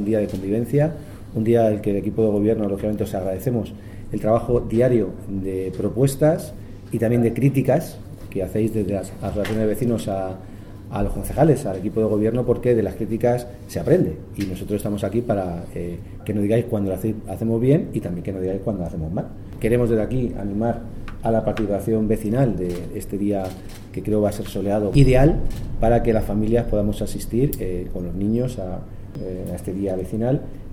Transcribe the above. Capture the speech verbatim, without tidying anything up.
un día de convivencia, un día en el que el equipo de gobierno, lógicamente, os agradecemos el trabajo diario de propuestas y también de críticas que hacéis desde las asociaciones de vecinos a, a los concejales, al equipo de gobierno, porque de las críticas se aprende y nosotros estamos aquí para eh, que nos digáis cuando lo hace, hacemos bien y también que nos digáis cuando lo hacemos mal. Queremos desde aquí animar a la participación vecinal de este día, que creo va a ser soleado, ideal para que las familias podamos asistir eh, con los niños a, eh, a este día vecinal.